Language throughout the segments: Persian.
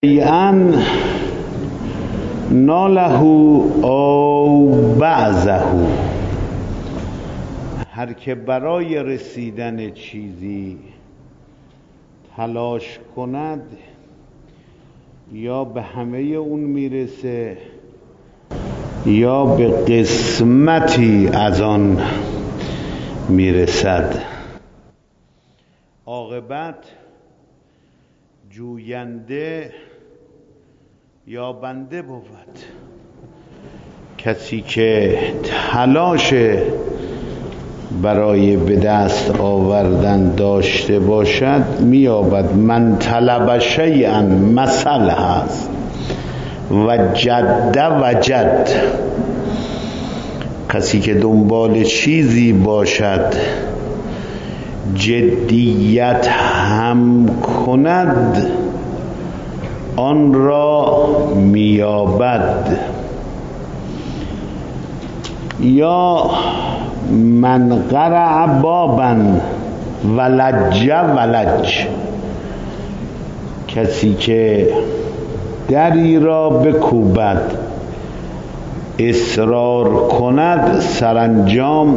ان ناله او بعضه، هر که برای رسیدن چیزی تلاش کند یا به همه اون میرسه یا به قسمتی از آن میرسد. عاقبت جوینده یا بنده بود. کسی که تلاش برای به دست آوردن داشته باشد میابد. من طلب شیئا مثل هست و جد وجد. کسی که دنبال چیزی باشد جدیت هم کند آن را میابد. یا من قرع بابا ولج ولج، کسی که دری را بکوبد اصرار کند سرانجام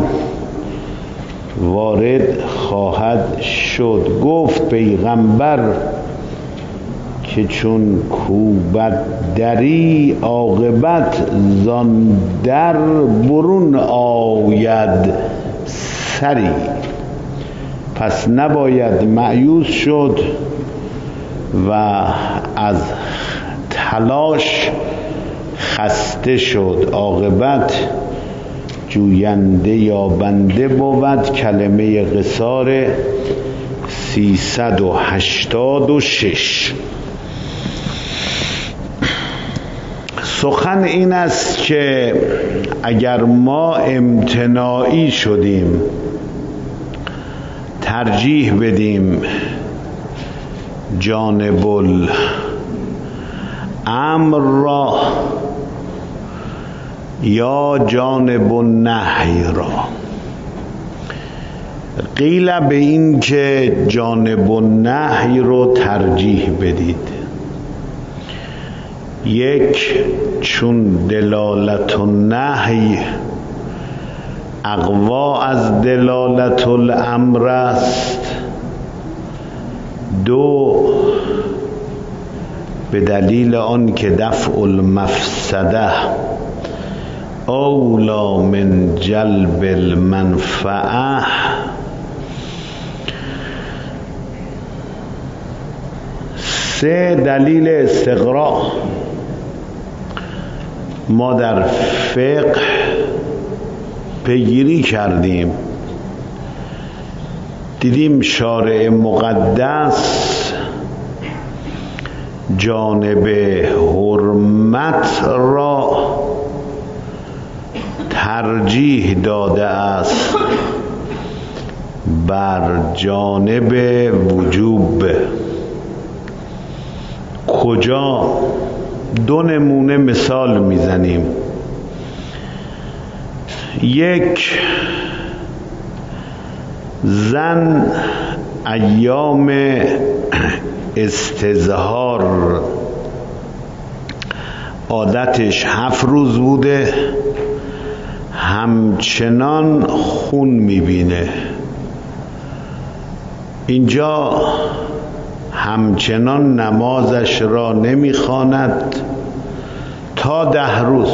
وارد خواهد شد. گفت پیغمبر که چون کوبد دری عاقبت زان در برون آید سری. پس نباید مایوس شد و از تلاش خسته شد. عاقبت جوینده یا بنده بود. کلمه قصار 386. سخن این است که اگر ما امتناعی شدیم ترجیح بدیم جانب الامر را یا جانب النهی را. قیل به این که جانب النهی رو ترجیح بدید. یک، چون دلالت النهی اقوا از دلالت الامر است. دو، به دلیل آن که دفع المفسده اولا من جلب المنفعه. سه، دلیل استقراء. ما در فقه پیگیری کردیم، دیدیم شارع مقدس جانب حرمت را ترجیح داده است بر جانب وجوب. کجا؟ دو نمونه مثال میزنیم. یک، زن ایام استظهار عادتش 7 روز بوده، همچنان خون میبینه. اینجا همچنان نمازش را نمیخواند تا 10 روز.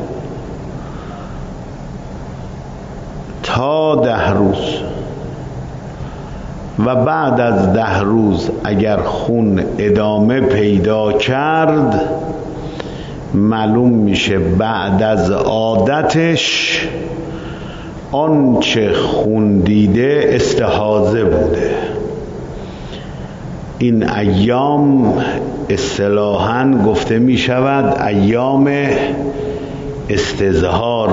و بعد از 10 روز اگر خون ادامه پیدا کرد معلوم میشه بعد از عادتش آنچه خون دیده استحاضه بوده. این ایام اصطلاحاً گفته می شود ایام استظهار.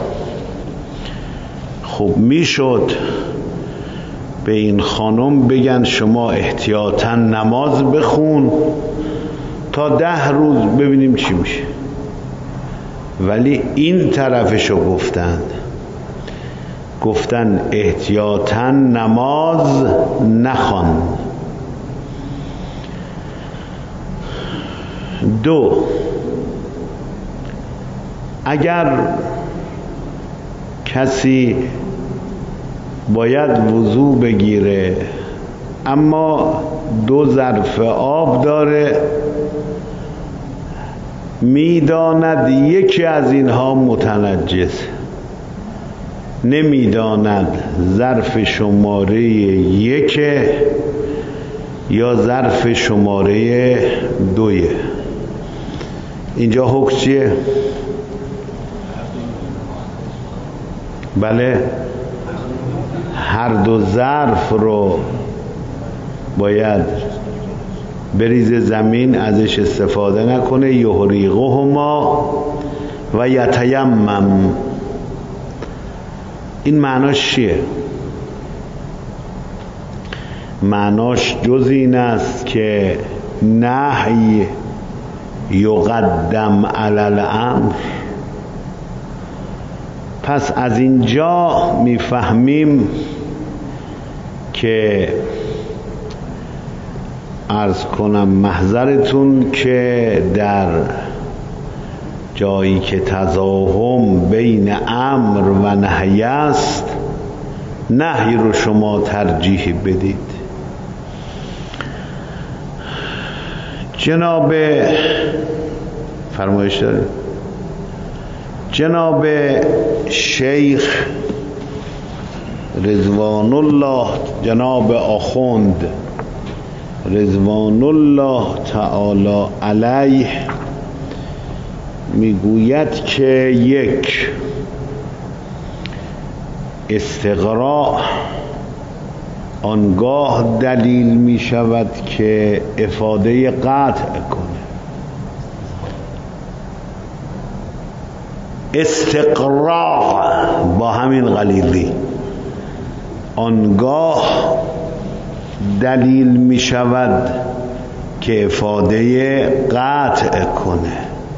خب می شد به این خانم بگن شما احتیاطاً نماز بخون تا 10 روز ببینیم چی میشه، ولی این طرفشو گفتن احتیاطاً نماز نخوان. 2. اگر کسی باید وضو بگیره اما 2 ظرف آب داره، میداند یکی از اینها متنجس، نمیداند ظرف شماره 1 یا ظرف شماره 2. اینجا حکم چیه؟ بله، هر 2 ظرف رو باید بریزه زمین، ازش استفاده نکنه. یحرقهما و یتیمم. این معناش چیه؟ معناش جز این است که نهی یقدم علی الامر. پس از اینجا میفهمیم که عرض کنم محضرتون که در جایی که تضاهم بین امر و نهی است، نهی رو شما ترجیح بدید. جناب فرمایش دارید؟ جناب شیخ رضوان الله، جناب آخوند رضوان الله تعالی علیه میگوید که 1. استقراء آنگاه دلیل می شود که افاده قطع کنه. استقراء با همین غلیظی آنگاه دلیل می شود که افاده قطع کنه.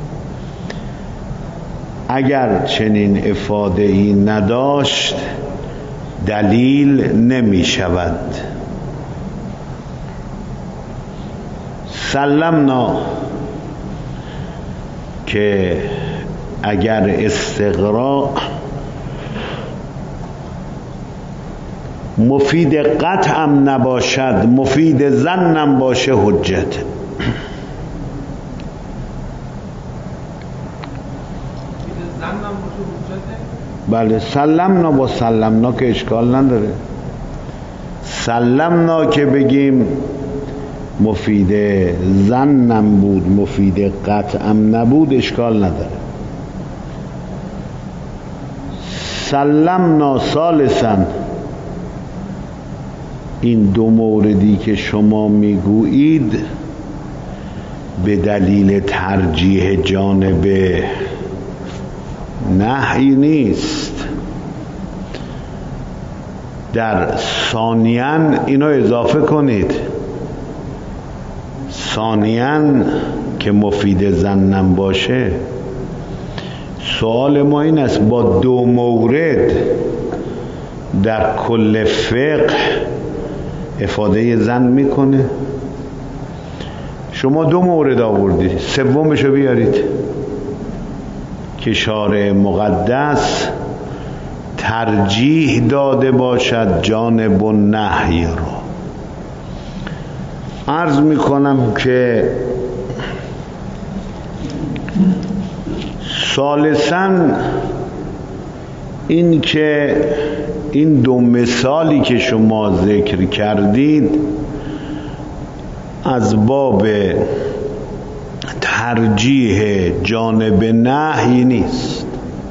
اگر چنین افاده ای نداشت دلیل نمی شود. سلمنا که اگر استقراء مفید قطعم نباشد، مفید ظنم باشه، حجت. بله، سلمنا با سلمنا که اشکال نداره. سلمنا که بگیم مفید ظنم بود، مفید قطعم نبود، اشکال نداره. سلمنا ثالثا، این 2 موردی که شما میگویید به دلیل ترجیح جانب نهی نیست. در ثانیاً اینو اضافه کنید. ثانیاً که مفید ظنم باشه. سوال ما این است با 2 مورد در کل فقه افاده ظن میکنه؟ شما 2 مورد آوردید، 3مشو بیارید که شارع مقدس ترجیح داده باشد جانب النهی رو. عرض میکنم که ثالثاً این که این 2 مثالی که شما ذکر کردید از باب ترجیح جانب نهی نیست.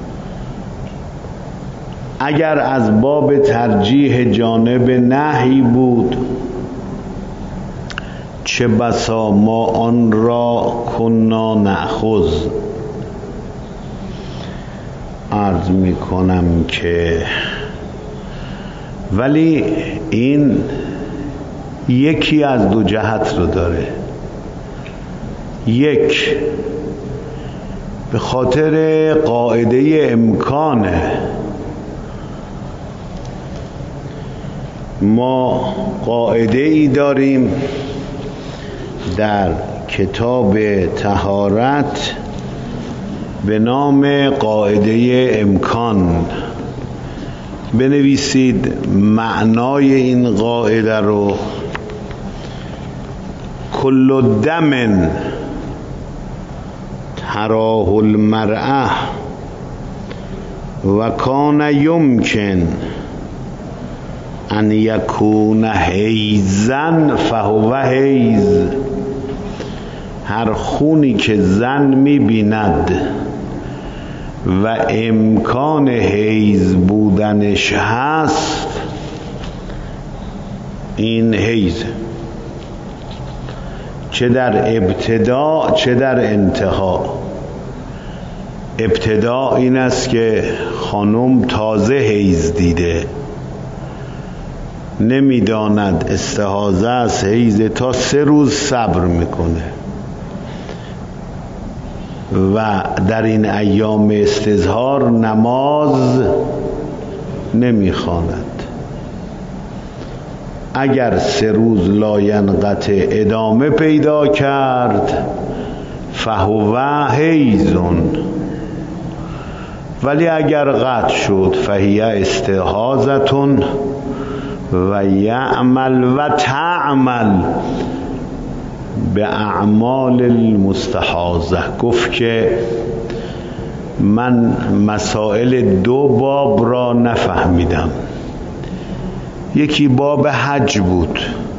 اگر از باب ترجیح جانب نهی بود چه بسا ما آن را کنا نأخذ. عرض می کنم که ولی این یکی از 2 جهت رو داره. 1 به خاطر قاعده امکانه. ما قاعده ای داریم در کتاب طهارت به نام قاعده امکان. بنویسید معنای این قاعده رو. کل دم تراه المرأة و کان یمکن ان یکون حیزن فهو حیز. هر خونی که زن می‌بیند و امکان حیز بودنش هست، این حیز، چه در ابتدا چه در انتها. ابتدا این است که خانم تازه حیز دیده، نمیداند استحاضه است حیز، تا 3 روز صبر میکنه و در این ایام استظهار نماز نمیخواند. اگر 3 روز لاینقطع ادامه پیدا کرد فهو حیزون، ولی اگر قطع شد فهی استحاضتون و یعمل و تعمل به اعمال المستحاضه. گفت که من مسائل 2 باب را نفهمیدم. یکی باب حج بود،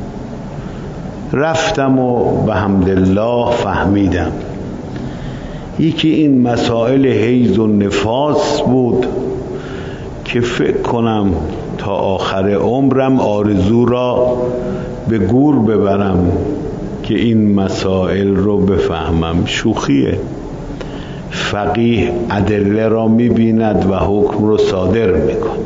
رفتم و به حمدالله فهمیدم. یکی این مسائل حیض و نفاس بود که فکر کنم تا آخر عمرم آرزو را به گور ببرم که این مسائل رو بفهمم. شوخیه. فقیه ادله را می‌بیند و حکم رو صادر می‌کند.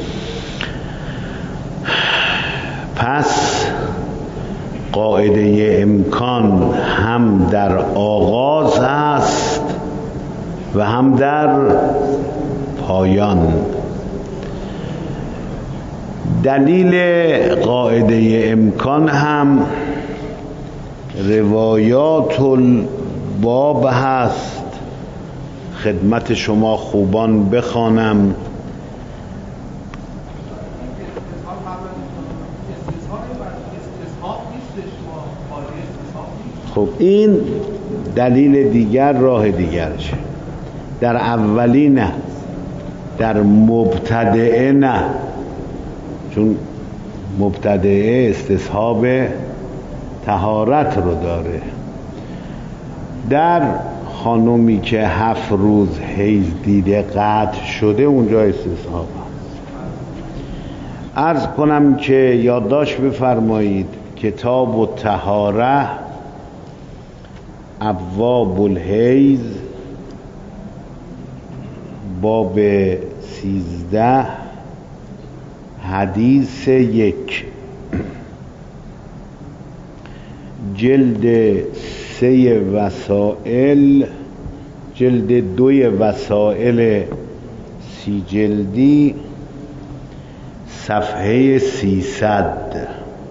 پس قاعده امکان هم در آغاز هست و هم در پایان. دلیل قاعده امکان هم روایات الباب هست، خدمت شما خوبان بخوانم. خب این دلیل دیگر، راه دیگرشه. در اولی نه، در مبتدئه نه، چون مبتدئه استصحاب طهارت رو داره. در خانومی که 7 روز حیض دیده قطع شده، اونجا استصحاب هست. عرض کنم که یادداشت بفرمایید کتاب الطهاره ابواب الحیض باب 13 حدیث 1، جلد 3 وسائل، جلد 2 وسائل 30 جلدی، صفحه 300.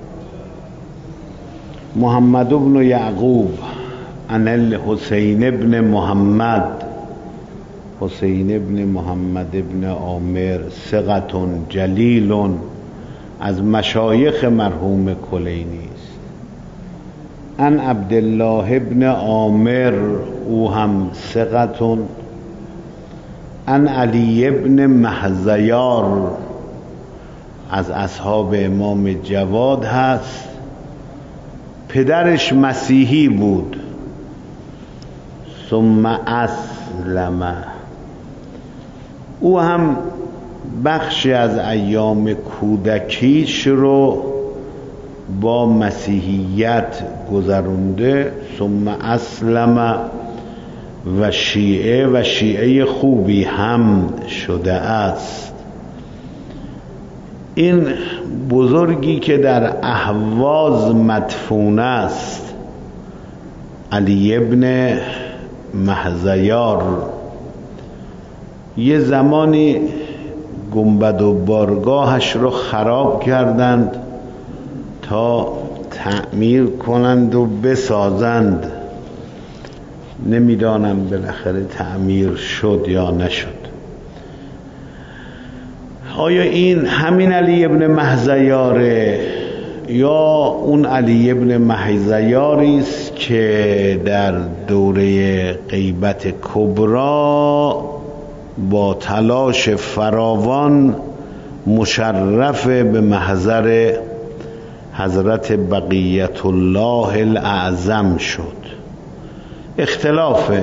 محمد بن یعقوب عن الحسین بن محمد، حسین بن محمد بن عامر ثقة جلیل، از مشایخ مرحوم کلینی است. عن عبدالله بن عامر، او هم ثقة. عن علی بن محزیار، از اصحاب امام جواد هست، پدرش مسیحی بود. ثم اسلم، او هم بخشی از ایام کودکیش رو با مسیحیت گذرونده. ثم اسلم و شیعه خوبی هم شده است. این بزرگی که در اهواز مدفون است، علی ابن محزیار، یه زمانی گنبد و بارگاهش رو خراب کردند تا تعمیر کنند و بسازند. نمیدانم بالاخره تعمیر شد یا نشد. آیا این همین علی ابن مهزیاره یا اون علی ابن مهزیاری است که در دوره غیبت کبرا با تلاش فراوان مشرف به محضر حضرت بقیت الله الاعظم شد؟ اختلافه،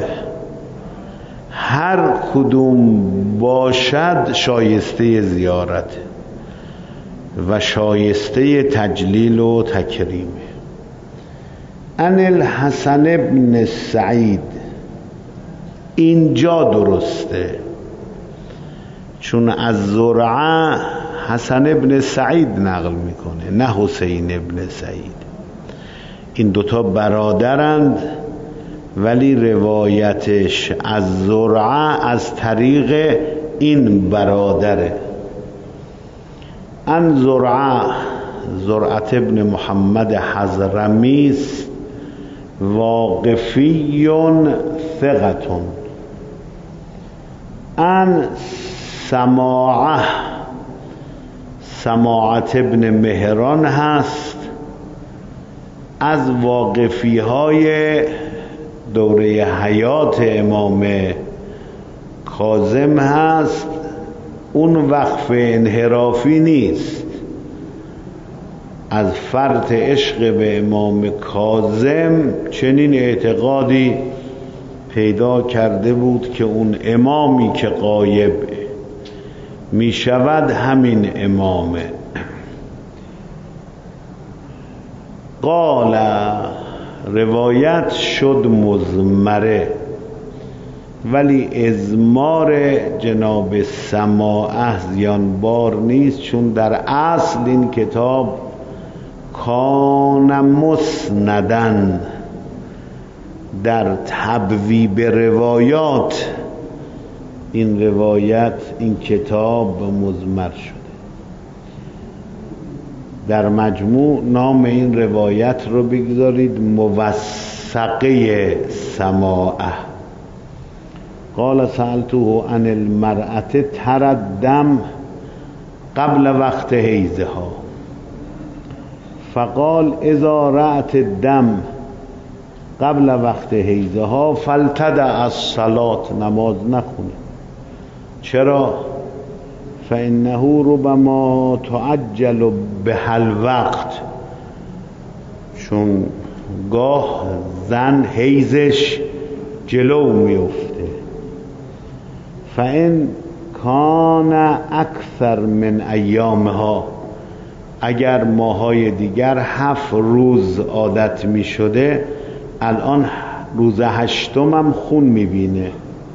هر کدوم باشد شایسته زیارت و شایسته تجلیل و تکریمه. ان الحسن ابن سعید، اینجا درسته، چون از زرعه حسن ابن سعید نقل میکنه نه حسین ابن سعید. این دوتا برادرند ولی روایتش از زرعه از طریق این برادره. ان زرعه ابن محمد حضرمی است، واقفی ثقة. ان سماعه ابن مهران هست، از واقفی های دوره حیات امام کاظم هست. اون وقف انحرافی نیست، از فرط عشق به امام کاظم چنین اعتقادی پیدا کرده بود که اون امامی که غایب می شود همین امامه. قال، روایت شد مضمره، ولی ازمار جناب سماعه زیانبار نیست، چون در اصل این کتاب کان مسندن، در تبویب روایات این روایت، این کتاب مضمر شده. در مجموع نام این روایت رو بگذارید موثقه سماعه. قال سألته عن المرأة ترى الدم قبل وقت حیضها فقال اذا رأت الدم قبل وقت حیضها فلتدع الصلاة، نماز نخونه. چرا؟ فإنه ربما تعجل به الوقت، چون گاه زن حیضش جلو میفته. فإن کان اکثر من ایامها، اگر ماهای دیگر 7 روز عادت می شده، الان روز 8 هم خون می بینه.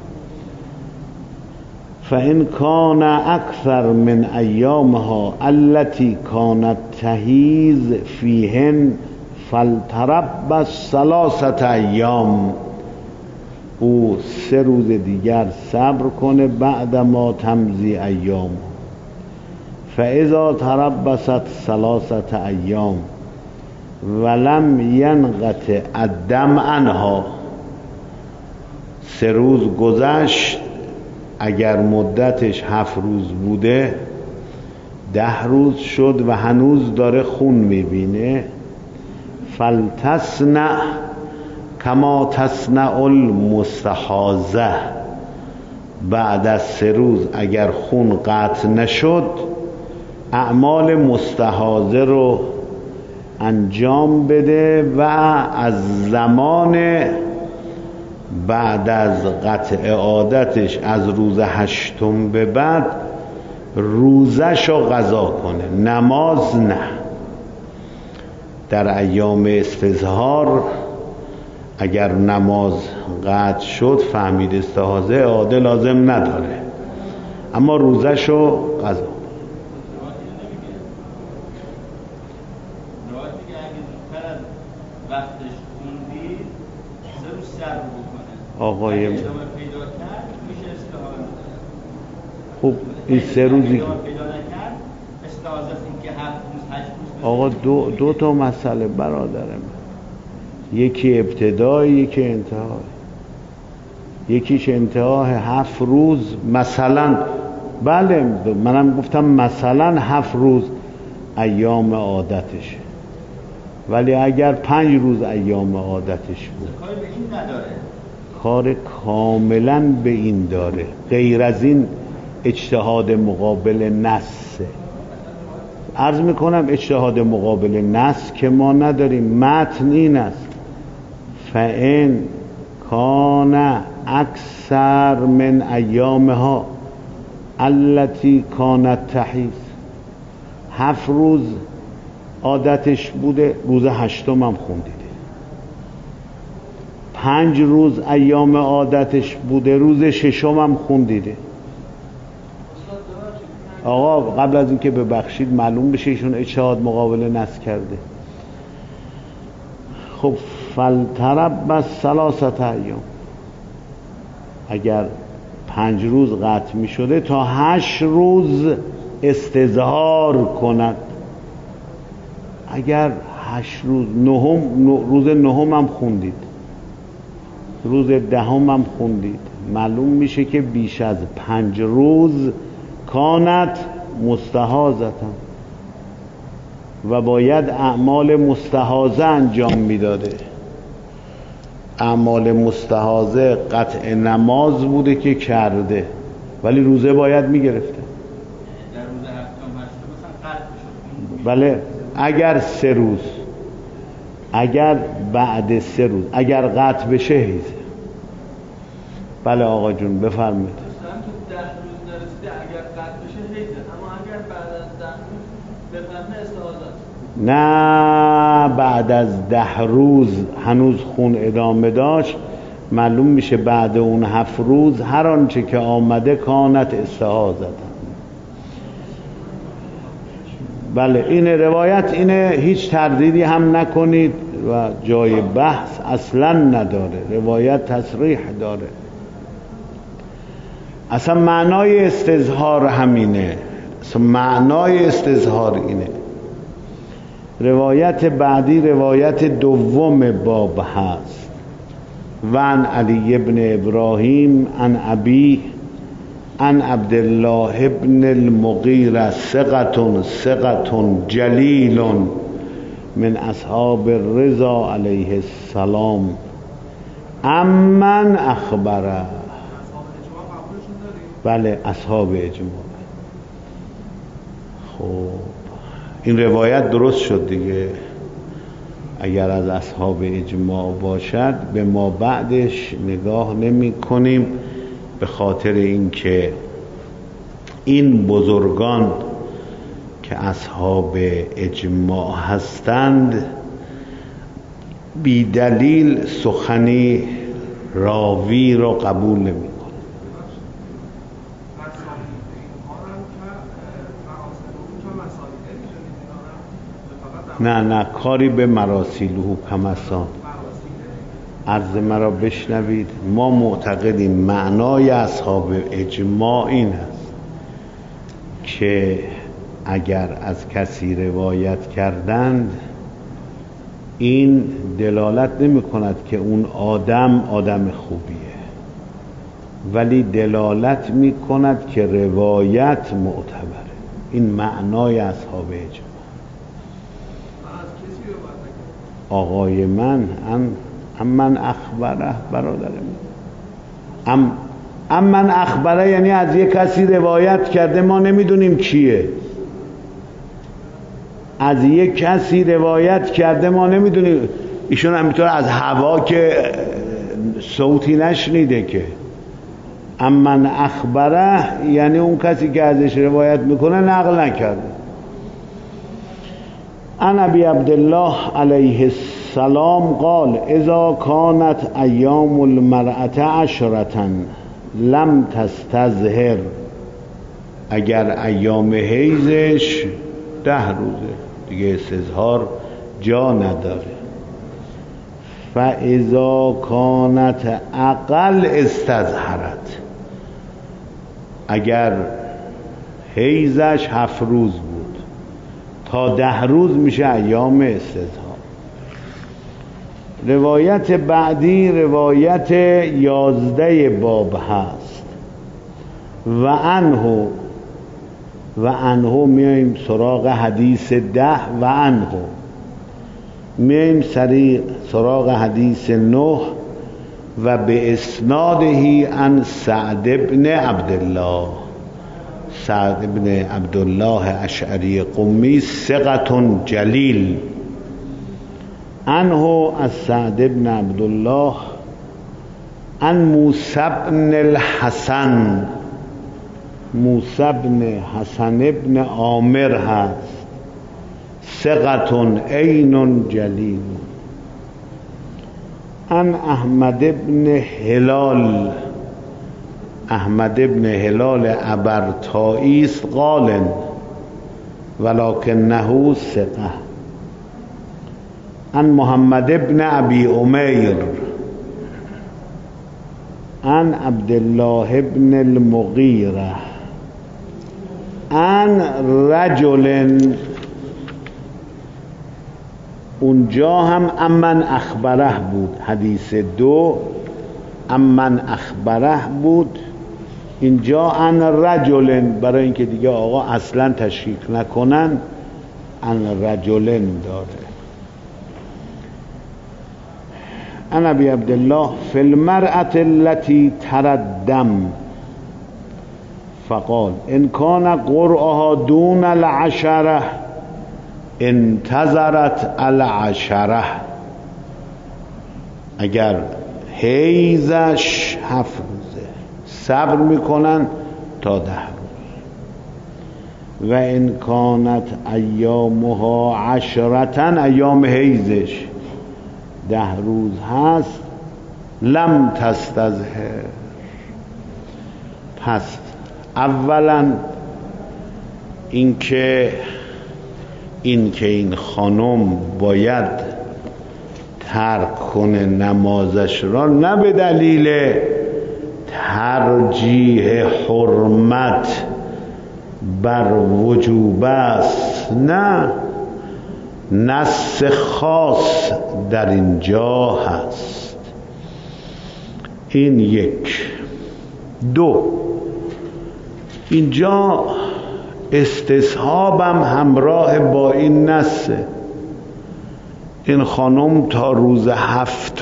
فإن کان اکثر من ایامها التي كانت تحیض فیهن فلتربص 3 ایام، او 3 روز دیگر صبر کنه بعد ما تمضی ایام. فاذا تربصت 3 ایام ولم ینقطع الدم عنها، 3 روز گذشت، اگر مدتش 7 روز بوده 10 روز شد و هنوز داره خون میبینه، فلتصنع کما تصنع المستحاضه، بعد از 3 روز اگر خون قطع نشد اعمال مستحاضه رو انجام بده و از زمان بعد از قطع عادتش از روز 8 به بعد روزش رو قضا کنه، نماز نه. در ایام استظهار اگر نماز قطع شد فهمید استحاضه، عاده لازم نداره، اما روزش رو قضا کنه. آقای خب این 3 روزی آقا دو تا مسئله برادر من، یکی ابتدایی یکی انتهای. یکیش انتهای 7 روز مثلا، بله منم گفتم مثلا 7 روز ایام عادتشه، ولی اگر 5 روز ایام عادتش بود کاری به این نداره، کار کاملا به این داره. غیر از این اجتهاد مقابل نسه. عرض میکنم اجتهاد مقابل نس که ما نداریم. متن این است: فإن کان اکثر من ایامها التي کانت تحیض، 7 روز عادتش بوده، روز 8م هم خوندیده. 5 روز ایام عادتش بوده، روز 6م هم خوندیده. آقا قبل از اینکه ببخشید معلوم بشه ایشون اجتهاد مقابل نص کرده. خب فلتربص 3 ایام، اگر 5 روز قطع می شده تا 8 روز استظهار کند. اگر 8 روز، روز 9 هم خوندید، روز 10 هم خوندید، معلوم میشه که بیش از 5 روز کانت مستحاضة و باید اعمال مستحاضه انجام میداده. اعمال مستحاضه قطع نماز بوده که کرده، ولی روزه باید میگرفته. در روز 7 مثلا قطع میشد. بله اگر 3 روز، اگر بعد 3 روز اگر قطع بشه هیزه. بله آقا جون بفرمایید. مثلا تو 10 روز نرسیده اگر قطع بشه هیزه، اما اگر بعد از 10 روز بفهمه استحاضه. نه بعد از 10 روز هنوز خون ادامه داشت، معلوم میشه بعد اون 7 روز هر آنچه که آمده کانت استحاضه. بله این روایت اینه، هیچ تردیدی هم نکنید و جای بحث اصلا نداره. روایت تصریح داره، اصلا معنای استظهار همینه، اصلا معنای استظهار اینه. روایت بعدی روایت دوم باب هست: وعن علی ابن ابراهیم عن ابی عن عبدالله ابن المغیرة ثقة جلیل من اصحاب الرضا علیه السلام امن اخبره. بله اصحاب اجماع. خب این روایت درست شد دیگه. اگر از اصحاب اجماع باشد به ما بعدش نگاه نمی کنیم، به خاطر اینکه این بزرگان که اصحاب اجماع هستند بی دلیل سخنی راوی را قبول نمی کنند. نه کاری به مراسیله کمسان. عرض مرا بشنوید، ما معتقدیم معنای اصحاب اجماع این است که اگر از کسی روایت کردند این دلالت نمی کند که اون آدم خوبیه، ولی دلالت می کند که روایت معتبره. این معنای اصحاب اجماع. آقای من من اخبره برادر من من اخبره یعنی از یک کسی روایت کرده، ما نمیدونیم کیه. از یک کسی روایت کرده ما نمیدونیم. ایشون همینطور از هوا که صوتی نشنیده که. من اخبره یعنی اون کسی که ازش روایت میکنه نقل نکرده. عن ابی عبدالله علیه السلام قال اذا كانت ایام المرأة 10 لم تستظهر، اگر ایام حیضش 10 روزه دیگه استظهار جا نداره. فاذا كانت اقل استظهرت، اگر حیضش 7 روز بود تا 10 روز میشه ایام استظهار. روایت بعدی روایت 11 باب هست. و عنه میایم سراغ حدیث 10 و عنه میایم سراغ حدیث 9 و به اسناده عن سعد بن عبدالله. سعد بن عبدالله اشعری قمی ثقة جلیل. عنه از سعد بن عبدالله عن موسی بن الحسن. موسی بن حسن بن عامر هست، ثقة عین جلیل. عن احمد بن هلال. احمد بن هلال عبرتایی است، قال ولکنه ثقة. عن محمد بن ابی امیر عن عبدالله بن المغیره عن رجل. اونجا هم امن اخبره بود، حدیث 2 امن اخبره بود، اینجا عن رجل، برای اینکه دیگه آقا اصلا تشکیک نکنن عن رجل داره. عن ابی عبدالله فی المرأة التي تردم فقال ان کان قرعها دون العشره انتظرت العشره. اگر حیزش 7 روزه صبر میکنن تا 10 روز. و ان کانت ایامها 10 ایام حیزش 10 روز هست لم تستظهر. پس اولا اینکه این خانم باید ترک کنه نمازش را، نه به دلیل ترجیح حرمت بر وجوب است، نه، نص خاص در اینجا هست. این 1. 2 اینجا استصحابم همراه با این نصه. این خانم تا روز 7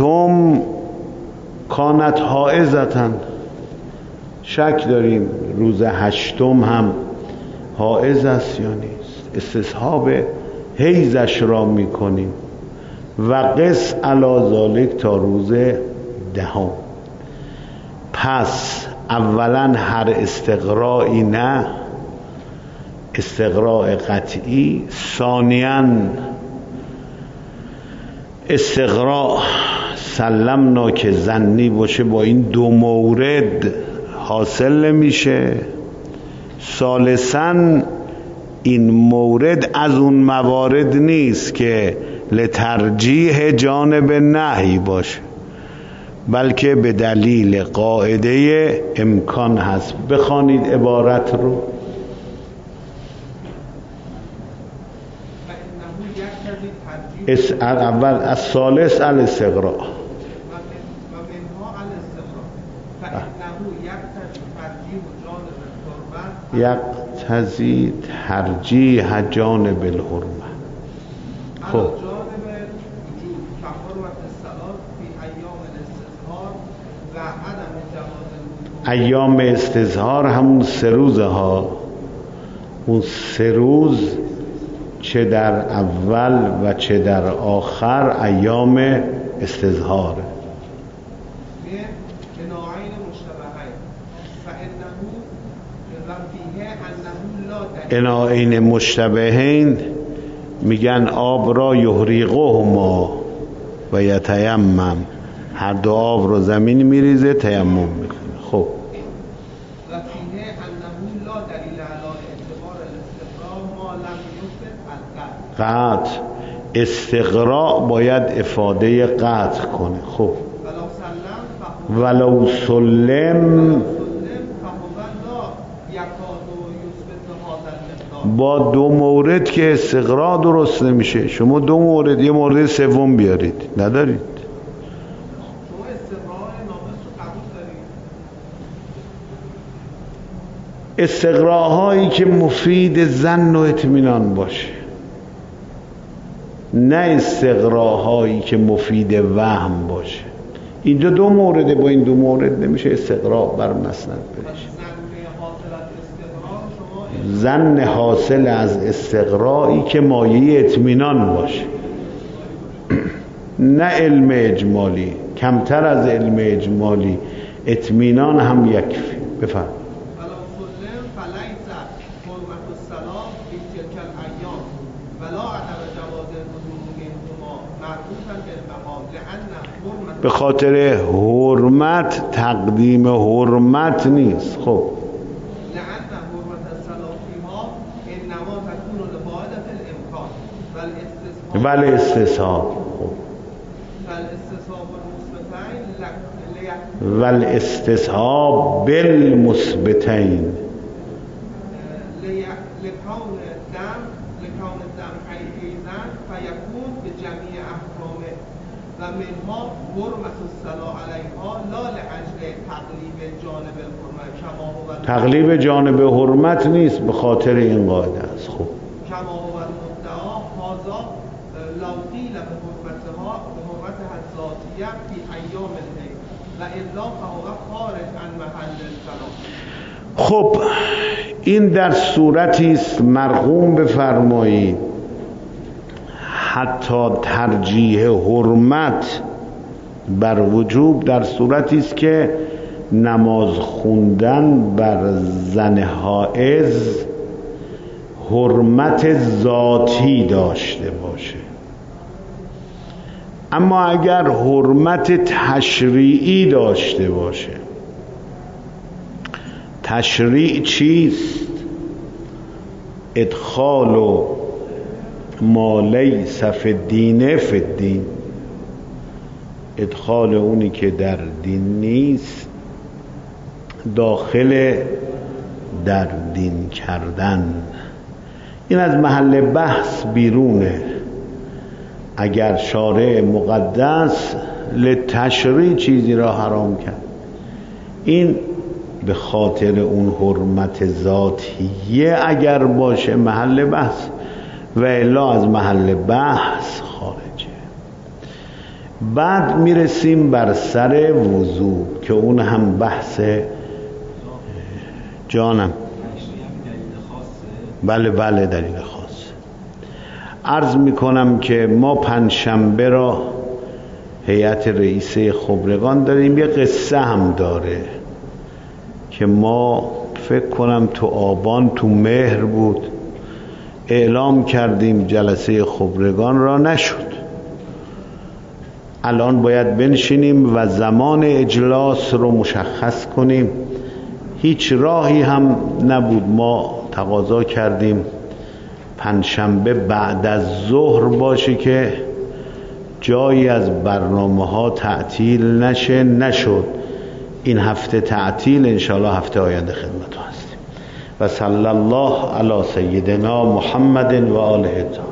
کانت حائزتن، شک داریم روز 8 هم حائز است یا نیست، استصحاب حیزش را میکنیم و قس علی ذالک تا روز 10. پس اولا هر استقرائی نه، استقراء قطعی. ثانیاً استقراء سلمنا که ظنی باشه با این 2 مورد حاصل نمیشه. ثالثاً این مورد از اون موارد نیست که لترجیح جانب نهی باشه، بلکه به دلیل قاعده امکان هست. بخوانید عبارت رو. اول از ثالث الاستقراء یقتضی ترجیح جانب الحرمه. خب ایام استظهار همون 3 روزه ها، اون 3 روز چه در اول و چه در آخر ایام استظهار. این مشتبهین میگن آب را یحرقهما و یتیمم، هر 2 آب رو زمین میریزه تیمم میکنه. خب قطع، استقراء باید افاده قطع کنه. خب ولو سلم با 2 مورد که استقراء درست نمیشه. شما 2 مورد، یه مورد سوم بیارید، ندارید. استقراء‌هایی که مفید ظن و اطمینان باشه، نه استقراء‌هایی که مفید وهم باشه. اینجا دو مورده، با این دو مورد نمیشه استقراء بر مسند بشه. ظن حاصل از استقرائی که مایه اطمینان باشه، نه علم اجمالی، کمتر از علم اجمالی، اطمینان هم یکفی. بفهم. به خاطر حرمت تقدیم حرمت نیست. خب ولی استصحاب، ولی استصحاب بالمثبتین و منها حرمت الصلاة علیها لا لاجل تقلیب جانب الحرمت، تقلیب جانب حرمت نیست، به خاطر این قاعده است. خب کما هو المدعا هذا لو قیل به حرمتها الذاتیه فی ایام الحیض و الا فهو خارج عن محل الصلاة. خب این در صورتی است مرغوم بفرمایید حتی ترجیح حرمت بر وجوب در صورتی است که نماز خوندن بر زن حائض حرمت ذاتی داشته باشه. اما اگر حرمت تشریعی داشته باشه، تشریع چیست؟ ادخال و ما لیس فی الدین فی الدین، ادخال اونی که در دین نیست داخل در دین کردن. این از محل بحث بیرونه. اگر شارع مقدس لتشریع چیزی را حرام کرد، این به خاطر اون حرمت ذاتیه اگر باشه محل بحث، و الا از محل بحث خارجه. بعد میرسیم بر سر وضو که اون هم بحث جانم. بله دلیل خاص. عرض میکنم که ما پنجشنبه را هیئت رئیسه خبرگان داریم. یه قصه هم داره که ما فکر کنم تو آبان تو مهر بود اعلام کردیم جلسه خبرگان را، نشد. الان باید بنشینیم و زمان اجلاس رو مشخص کنیم. هیچ راهی هم نبود. ما تقاضا کردیم پنجشنبه بعد از ظهر باشه که جایی از برنامه ها تعطیل نشه. نشد. این هفته تعطیل، انشاءالله هفته آینده خدمت هستیم. و صلی الله علی سیدنا محمد و آله.